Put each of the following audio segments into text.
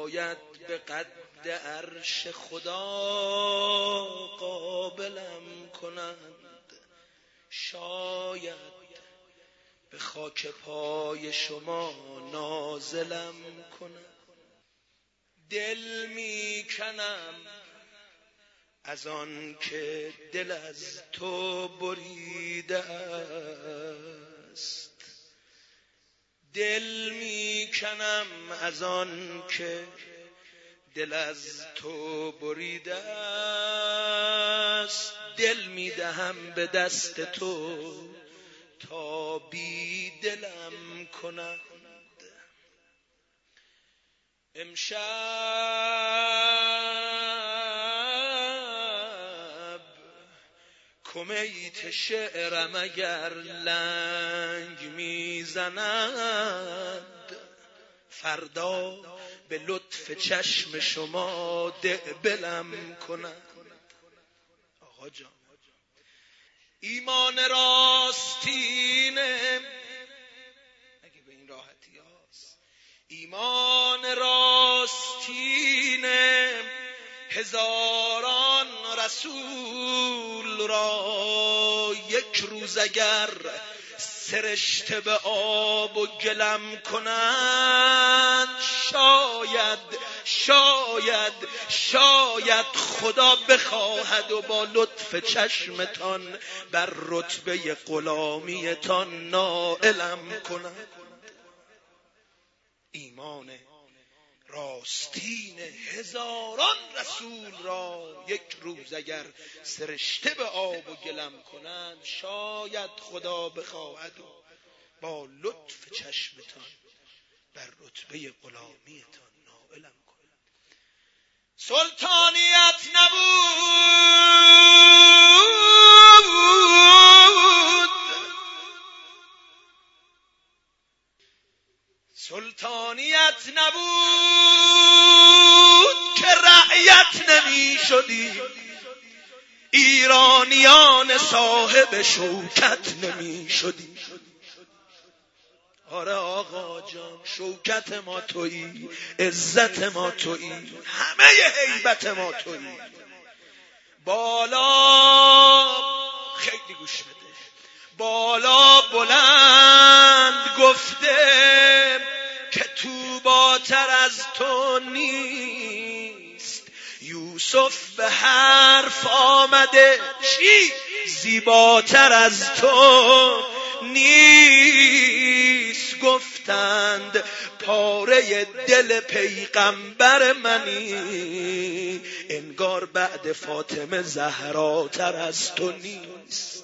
شاید به قد عرش خدا قابلم کنند، شاید به خاک پای شما نازلم کنند. دل میکنم از آن که دل از تو بریده است، دل میکنم از آن که دل از تو بریده است. دل میدهم به دست تو تا بی دلم کنند. امشب کمیت شعرم اگر لنگ میزند، فردا به لطف چشم شما دعبلم کنند. آقا جان ایمان راستینه اگه به این راحتی هاست، ایمان راستینه هزاران رسول را یک روز اگر سرشته به آب و گلم کنند، شاید خدا بخواهد و با لطف چشمتان بر رتبه غلامیتان نائلم کند. ایمان راستین هزاران رسول را یک روز اگر سرشته به آب و گلم کنند، شاید خدا بخواهد و با لطف چشمتان بر رتبه غلامیتان نائلم کند. سلطانیت نبود، سلطانیت نبود که رعیت نمی شدیم، ایرانیان صاحب شوکت نمی شدیم. آره آقا جان، شوکت ما تویی، عزت ما تویی، همه هیبت ما تویی. بالا خیلی گوش بده، بالا بلند گفته که طوباتر از تو نیست. یوسف به حرف آمده چی زیباتر از تو نیست. گفتند پاره دل پیغمبر منی، انگار بعد فاطمه زهراتر از تو نیست.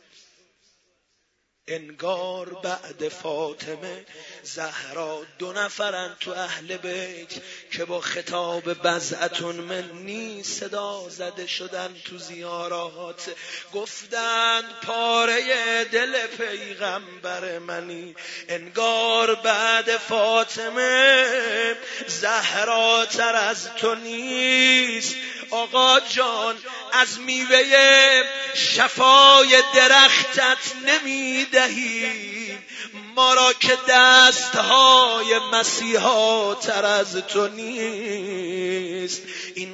انگار بعد فاطمه زهرا. دو نفرن تو اهل بیت که با خطاب بضعتون منی صدا زده شدن تو زیارات، گفتند پاره دل پیغمبر منی، انگار بعد فاطمه زهراتر از تو نیست. آقا جان از میوه شفای درختت نمیدهی ما را که دستهای مسیحا تر از تو نیست. این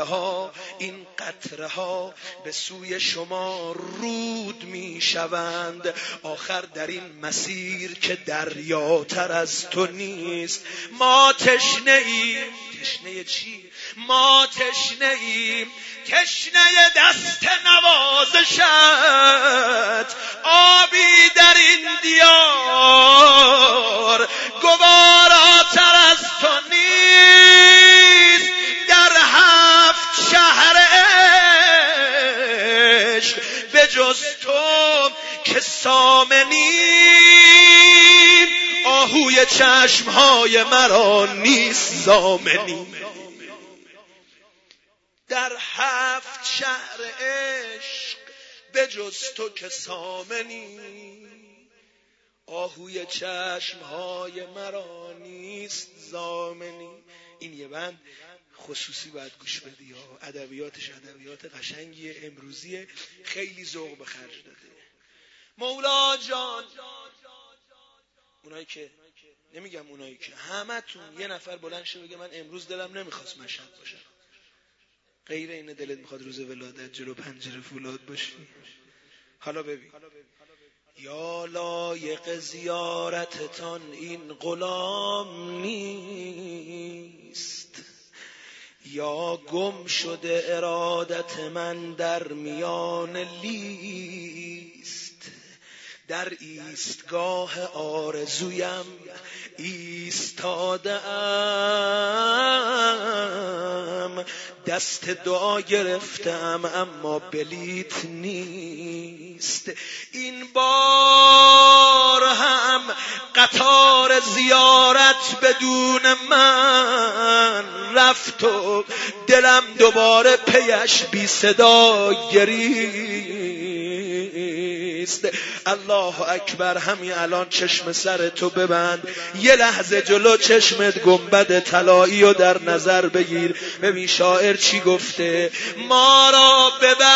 قطره ها به سوی شما رود می شوند، آخر در این مسیر که دریاتر از تو نیست. ما تشنه ایم. تشنه چی؟ ما تشنه ایم، تشنه دست نوازشت، آبی در این دیار گواراتر از تو نیست. در 7 شهر عشق به جز تو که سامنی، آهوی چشمهای مرا نیست ضامنی. در 7 شهر عشق به جز تو که سامنی، آهوی چشمهای مرا نیست ضامنی. این یه بند خصوصی باید گوش بدی ها، ادبیاتش ادبیات قشنگی امروزی، خیلی ذوق به خرج داده مولا جان. اونایی که نمیگم اونایی که همتون یه نفر بلند شه بگه من امروز دلم نمیخواست مشهد باشم، غیر اینه دلت میخواد روز ولادت جلو پنجره فولاد باشی. حالا ببین، یا لایق زیارتتان این غلام نیست، یا گم شده ارادت من در میان لیست. در ایستگاه آرزویم ایستادم، دست دعا گرفتم اما بلیت نیست. این بار هم قطار زیارت بدون من رفت و دلم دوباره پیش بی صدا گریست. الله اکبر. همین الان چشم سر تو ببند، یه لحظه جلو چشمت گنبد طلایی رو در نظر بگیر. ببین شاعر چی گفته؟ ما را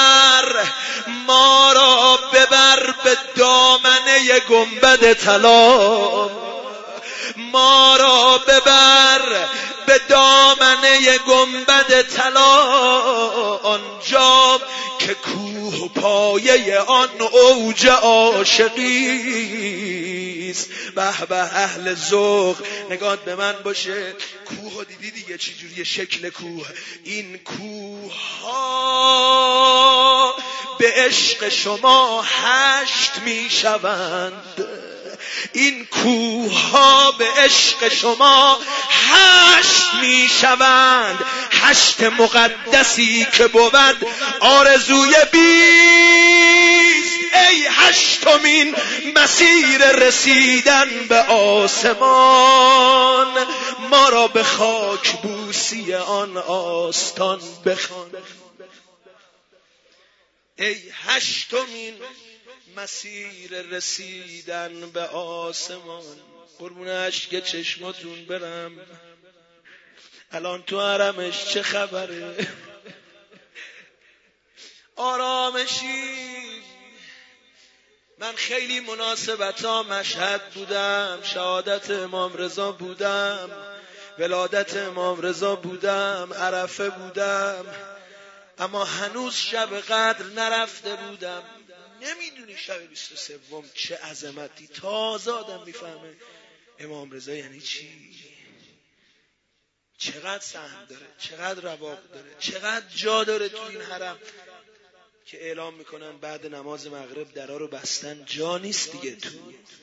ببر به دامنه گنبد طلا، ما را ببر به دامنه گنبد طلا، آنجا که کوه پایه آن اوج عاشقیست. به به اهل ذوق، نگات به من باشه. کوه دیدی دیگه چی جوریه شکل کوه؟ این کوه ها به عشق شما هشت می شوند، این کوه ها به عشق شما هشت می شوند. هشت مقدسی که بود آرزوی بیست، ای هشتمین مسیر رسیدن به آسمان. ما را به خاک بوسی آن آستان بخوان، ای هشتمین مسیر رسیدن به آسمان. قربون اشک چشماتون برم، الان تو حرمش چه خبره؟ آرامشی. من خیلی مناسبت‌ها مشهد بودم، شهادت امام رضا بودم، ولادت امام رضا بودم، عرفه بودم، اما هنوز شب قدر نرفته بودم. نمیدونی شب 23 چه عظمتی. تازه آدم میفهمه امام رضا یعنی چی، چقدر سهم داره، چقدر رواق داره، چقدر جا داره تو این حرم که اعلام میکنن بعد نماز مغرب درا رو بستن، جا نیست دیگه تو.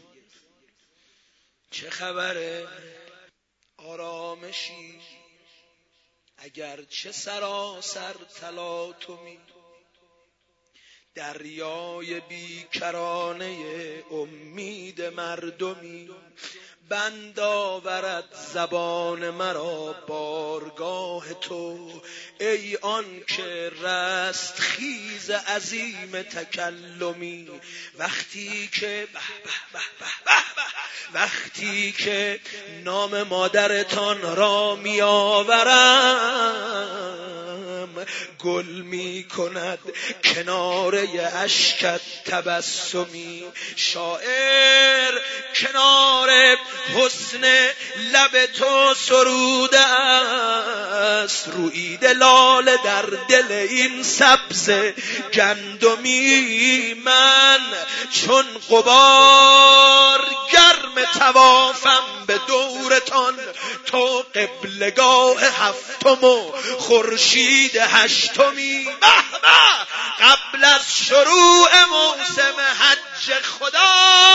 چه خبره؟ آرامشی اگر چه سراسر تلاطمی، دریای بیکرانه امید مردمی، بند آورد زبان مرا بارگاه تو، ای آن که رست خیز عظیم تکلمی. وقتی که نام مادرتان را می آورم، گل می کند کناره اشکت تبسمی. شاعر کنار حسن لب تو سروده است، رویید لاله در دل این سبز گندمی. من چون غبار گرم طوافم به دورتان، تو قبلگاه هفتم و خورشید هشتمی. قبل از شروع موسم حج خدا،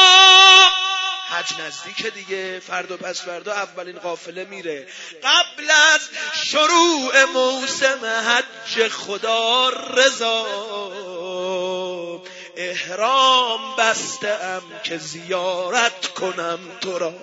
حج نزدیک دیگه، فردا پس فردا اولین قافله میره. قبل از شروع موسم حج خدا رضا، احرام بستم که زیارت کنم تو را.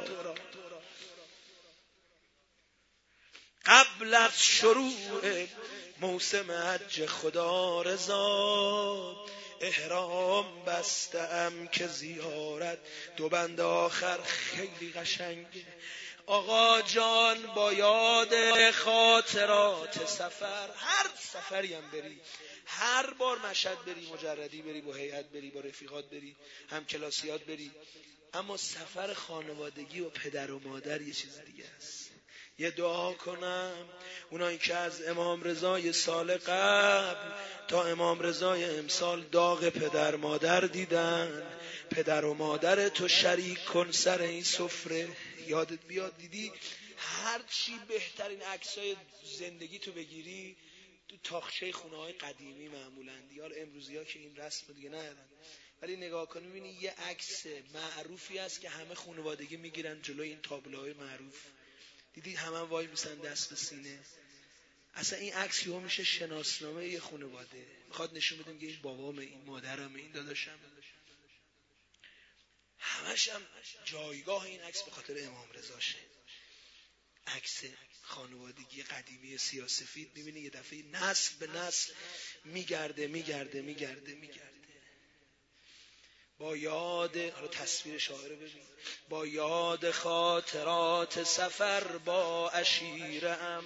قبل از شروع موسم حج خدا رضا، احرام بستم که زیارت. دو بند آخر خیلی قشنگه. آقا جان با یاد خاطرات سفر، هر سفری هم بری، هر بار مشهد بری، مجردی بری، با هیئت بری، با رفیقات بری، هم کلاسیات بری، اما سفر خانوادگی و پدر و مادر یه چیز دیگه است. یه دعا کنم اونایی که از امام رضای سال قبل تا امام رضای امسال داغ پدر مادر دیدن، پدر و مادر تو شریک کن سر این سفره. یادت بیاد دیدی هر چی بهترین عکسای زندگی تو بگیری تو تاخچه خونه های قدیمی معمولاً، دیار امروزی ها که این رسم دیگه ندارن، ولی نگاه کنی می‌بینی یه عکس معروفی هست که همه خانوادگی میگیرن جلوی این تابلوهای معروف. دیدی همه وای میسن دست به سینه. اصلا این عکس یهو میشه شناسنامه یه خانواده، میخواد نشون بده میگه این بابامه، این مادرمه، این داداشم. همش هم جایگاه این عکس به خاطر امام رضاشه. عکس خانوادگی قدیمی سیاه‌سفید میبینی یه دفعه نسل به نسل میگرده. با یاد، حالا تصویر شاعر ببین، با یاد خاطرات سفر با عشیره‌ام،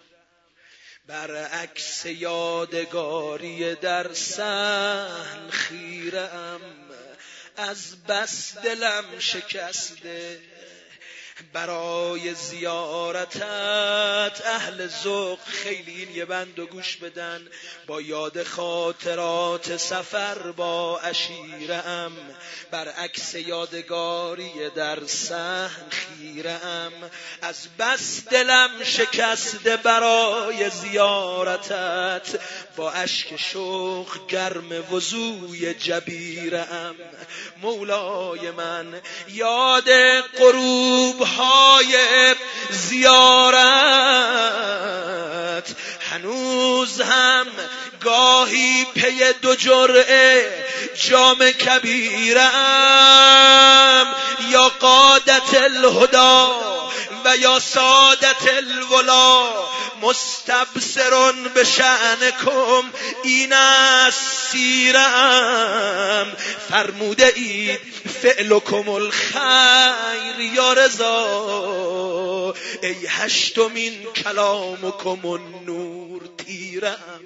برعکس یادگاری در صحن خیره‌ام، از بس دلم شکسته برای زیارتت. اهل ذوق خیلی این یه بند و گوش بدن. با یاد خاطرات سفر با عشیره‌ام، برعکس یادگاری در صحن خیره‌ام، از بس دلم شکسته برای زیارتت. با اشک شوق گرم وضوی جبیره‌ام. مولای من یاد غروب های زیارت هنوز هم گاهی پی 2 جرعه جام کبیرم. یا قادت الهدی و یا سادت الولا، مستبصرون به شأنکم این است سیرم. فرموده اید فعلکم الخیر یا رضا، ای 8مین کلامکم النور تیرم.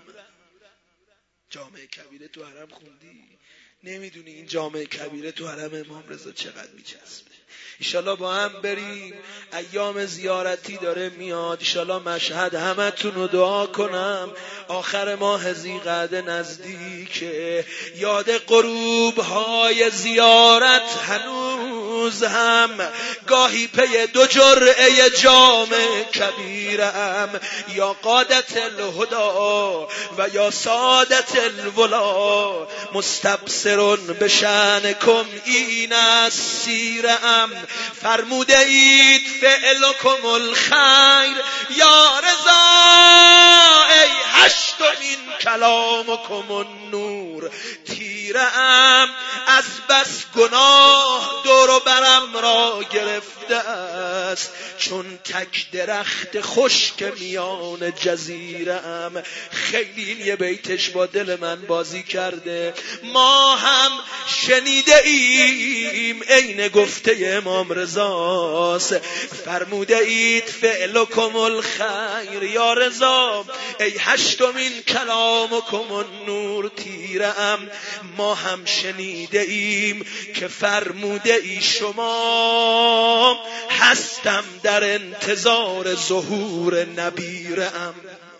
جامعه کبیره تو حرم خوندی؟ نمیدونی این جامعه کبیره تو حرم امام رضا چقدر میچسبه. ایشالله با هم بریم، ایام زیارتی داره میاد. ایشالله مشهد همه تون دعا کنم آخر ماه ذی‌قعده نزدیکه. یاد غروب های زیارت هنوز هم گاهی پی 2 جرعه جام کبیرم. یا قادت الهدی و یا سادت الولا، مستبصرون به شأنکم این است سیرم. فرموده اید فعلکم الخیر یا رضا، ای 8مین کلامکم النور تیرم. از بس گناه دور و برم را گرفته است، چون تک درخت خشک میان جزیره‌ام. خیلی این یه بیتش با دل من بازی کرده. ما هم شنیده ایم عین گفته امام رضاست. فرموده اید فعلکم الخیر یا رضا، ای 8مین کلامکم النور تیرم. ما هم شنیده ایم که فرموده ای شما هستم در انتظار ظهور نبیرم.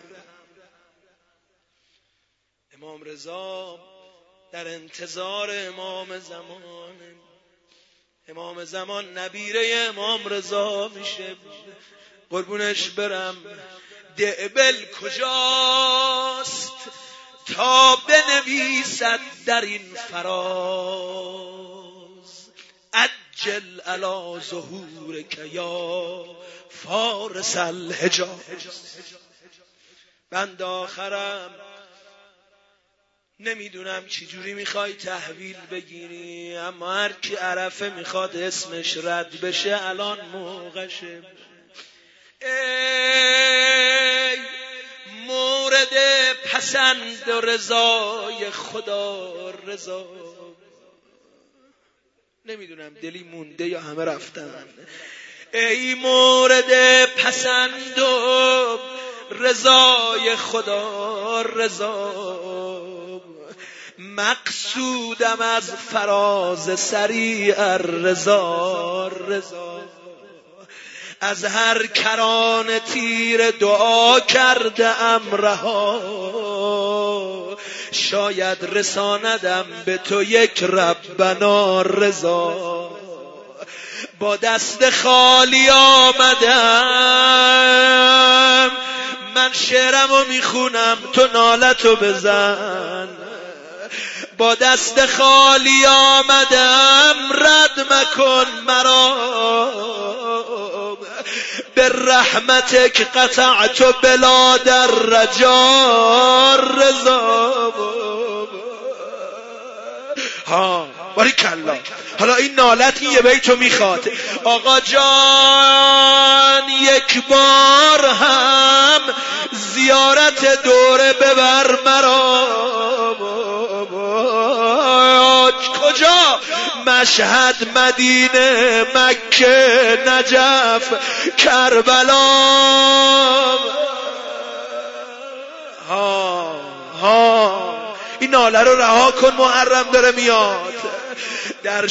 امام رضا در انتظار امام زمان. امام زمان نبیره امام رضا میشه. قربونش برم. دعبل کجاست تا بنویسد در این فراز، عجل علی ظهورک یا فارس الحجاز. بند آخرم نمیدونم چی جوری میخوای تحویل بگیری، اما هر کی عرفه میخواد اسمش رد بشه الان موقعشه. ای مورد پسند و رضای خدا رضا. نمیدونم دلی مونده یا همه رفتن. ای مورد پسند و رضای خدا رضا، مقصودم از فراز سریع الرضا، از هر کران تیر دعا کرده ام رها، شاید رساندم به تو یک ربنا رضا. با دست خالی آمدم، من شعرمو میخونم تو نالتو بزن. با دست خالی آمدم، رد مکن مرا، به رحمتک قطعت بلا در رجا رضا. ها باریکالله. حالا این نالت این یه بیتو میخواد. آقا جان یک بار هم زیارت دوره ببر مرا. کجا؟ مشهد، مدینه، مکه، نجف، کربلا. این ناله رو رها کن، محرم داره میاد. در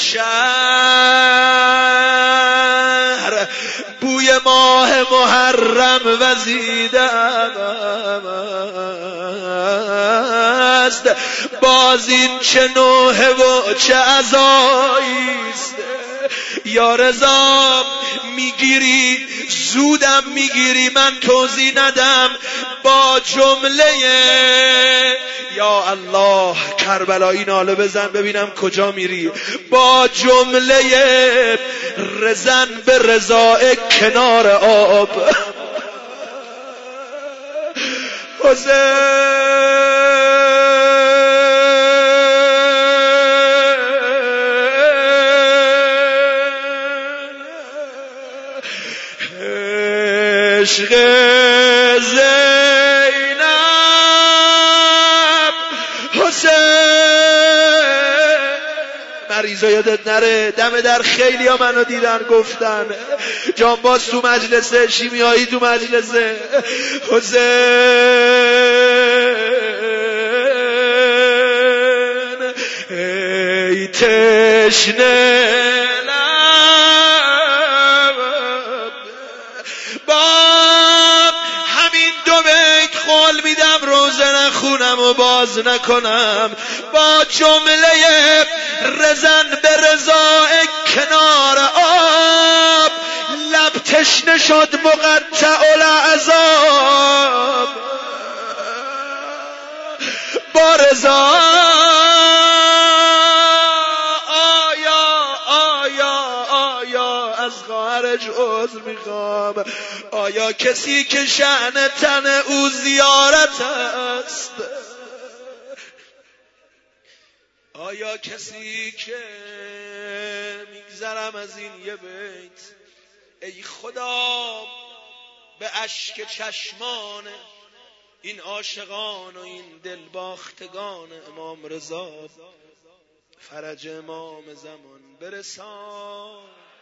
شهر بوی ماه محرم وزیده است، باز این چه نوحه و چه عزاییست. یا رضا میگیری زودم میگیری، من توضیح ندم، با جمله یا الله کربلایی ناله بزن ببینم کجا میری. با جمله رزن به رضای کنار آب. عشق زینب حسین. مریضا یادت نره، دم در خیلی ها منو دیدن گفتن جانباز تو مجلسه، شیمیایی تو مجلسه. حسین ای تشنه خونم و باز نکنم. با جمله رزن به رضای کنار آب، لب تشنه شد مقطع العذاب. با رضا آیا از خواهرش عذر میخوام. آیا کسی که شأن تن او زیارت است، آیا کسی که میگذرم از این یه بیت، ای خدا به اشک چشمان این عاشقان و این دلباختگان امام رضا فرج امام زمان برسان.